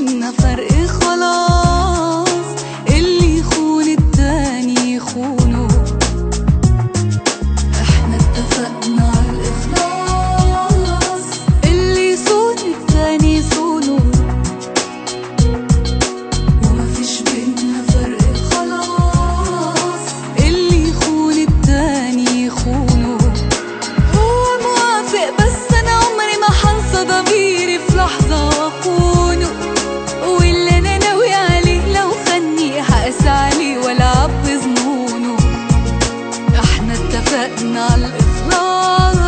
بينا فرق خلاص، اللي يخون التاني يخونه. احنا اتفقنا على الإخلاص، اللي يصون التاني يصونه. ومفيش بينا فرق خلاص، اللي يخون التاني يخونه. هو موافق بس انا عمري ما حنسى ضميري في لحظة واخونه، واللي انا ناوي عليه لو خني هقسى عليه ولا عبي ظنونه. احنا اتفقنا على الإخلاص.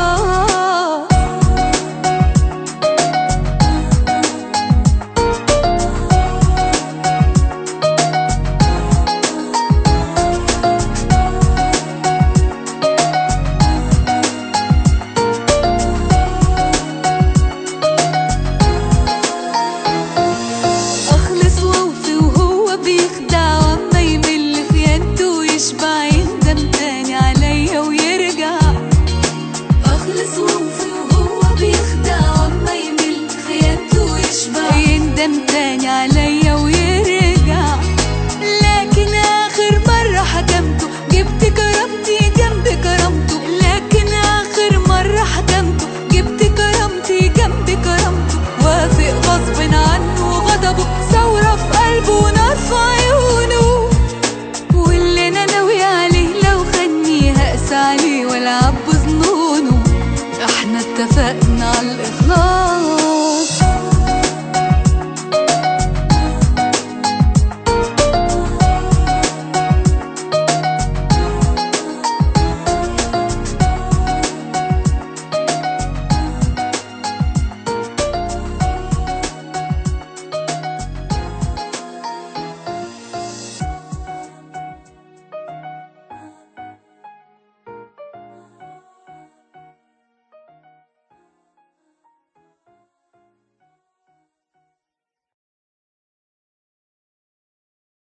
اخلص واوفي وهو بيخدع، واما يمل خيانته ويشبع يندم تاني عليا ويرجع. اخلص واوفي وهو بيخدع، واما يمل خيانته ويشبع يندم تاني عليا ويرجع. لكن اخر مرة حكمته جبت كرامتي جنب كرامته، لكن اخر مرة حكمته جبت كرامتي جنب كرامته. وافق غصب عنه وغضبه ثورة في قلبه ونار في عيونه، واللي انا ناوي عليه لو خني هقسى عليه ولا عب ظنونه. احنا اتفقنا على الإخلاص.